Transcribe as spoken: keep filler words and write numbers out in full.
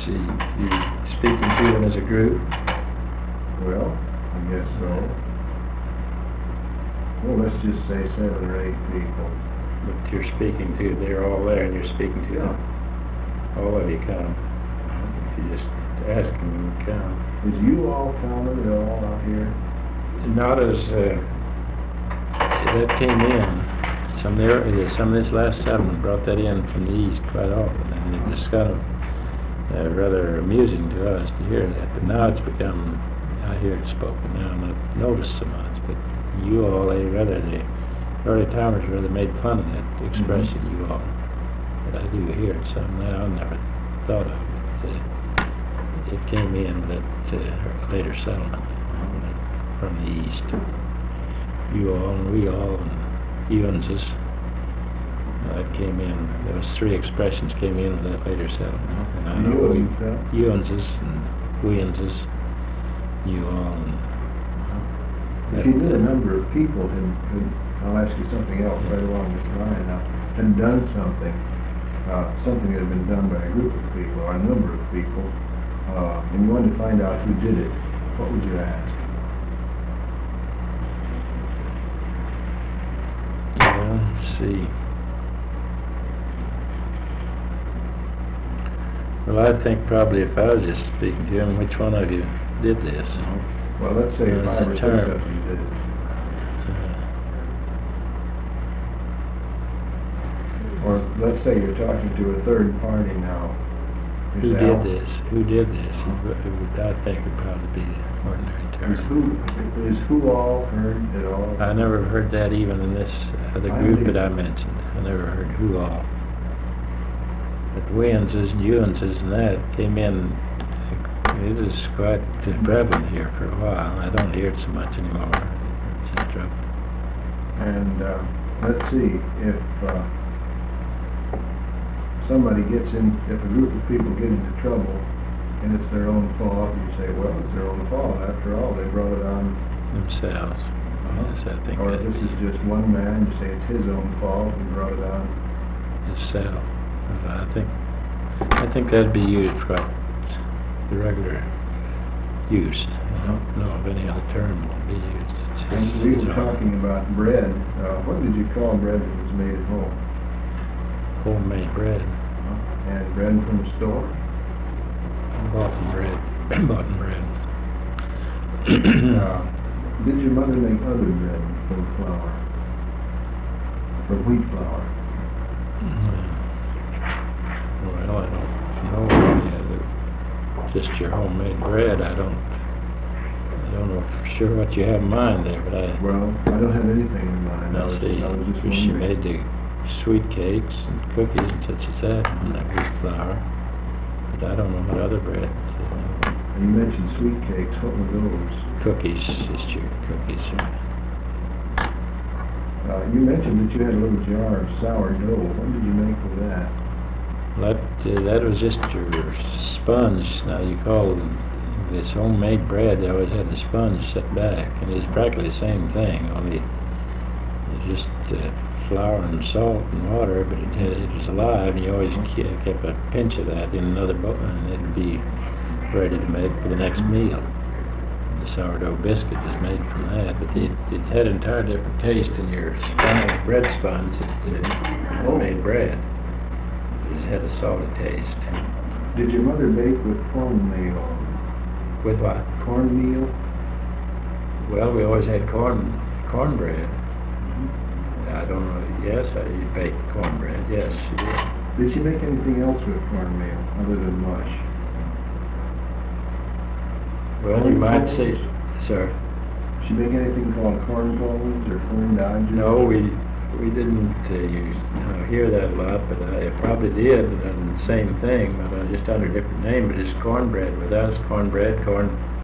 see, you speaking to them as a group? Well, I guess so. Well, let's just say seven or eight people. But you're speaking to, they're all there and you're speaking to them. All of you come. If you just ask them, you come. Is you all common at all out here? Not as, uh, that came in. Some there, some of this last settlement brought that in from the east quite often, and it was kind of uh, rather amusing to us to hear that. But now it's become, I hear it spoken now, not noticed so much. But you all, they rather, the early timers rather made fun of that expression, mm-hmm. you all. But I do hear it some now. I never thought of it. But, uh, it came in with that uh, later settlement uh, from the east. You all and we all and Ewanses. Uh, that came in. Those three expressions came in with that later settlement. And I know Ewanses and Weanses, you all. And if you knew a number of people, and, and I'll ask you something else right along this line now, and done something, uh, something that had been done by a group of people or a number of people, uh, and you wanted to find out who did it, what would you ask? Well, let's see. Well, I think probably if I was just speaking to him, which one of you did this? Well, let's say Uh, five or the six term. of you did it. Or let's say you're talking to a third party now. Who Yourself. did this? Who did this? Who, who would, I think would probably be the ordinary term. Is who, is who all heard at all? I never heard that even in this, uh, the I group did. that I mentioned. I never heard who all. But Weanses and Ewanses and that came in, it is quite uh, prevalent here for a while. I don't hear it so much anymore. It's just trouble. And uh, let's see, if uh, somebody gets in, if a group of people get into trouble and it's their own fault, you say, well, it's their own fault. After all, they brought it on Themselves. Yes, I think Or that if this is just one man, you say it's his own fault, he brought it on. Himself. I think, I think that'd be used right, the regular use. I don't know of any other term that would be used. It's his- And we his were own. talking about bread. Uh, what did you call bread that was made at home? Homemade bread. And bread from the store? Boughton bread. Boughton bread. uh, did your mother make other bread from flour? From wheat flour? Well, I don't know. Yeah, just your homemade bread. I don't. I don't know for sure what you have in mind there, but I. Well, I don't have anything in mind. I I was, see. I was just She wondering. made the sweet cakes and cookies and such as that from that wheat flour. But I don't know what other bread. You mentioned sweet cakes. What were those? Cookies, just your cookies. Uh, you mentioned that you had a little jar of sourdough. What did you make with that? That, uh, that was just your sponge. Now you call this homemade bread, they always had the sponge set back, and it's practically the same thing, only it's just uh, flour and salt and water, but it, had- it was alive, and you always ke- kept a pinch of that in another bowl, and it'd be ready to make for the next meal. The sourdough biscuit was made from that, but it, it had an entire different taste in your sponge, bread sponge that uh, homemade bread. It just had a salty taste. Did your mother bake with cornmeal? With what? Cornmeal? Well, we always had corn cornbread. I don't know. Yes, I baked cornbread. Yes, she did. Did she make anything else with cornmeal other than mush? Well, you might say, sir. Did she make anything called corn bones or corn dodgers? No, we we didn't uh, use, uh, hear that a lot, but I probably did, and the same thing, but uh, just under a different name. But it's cornbread. With us, cornbread, corn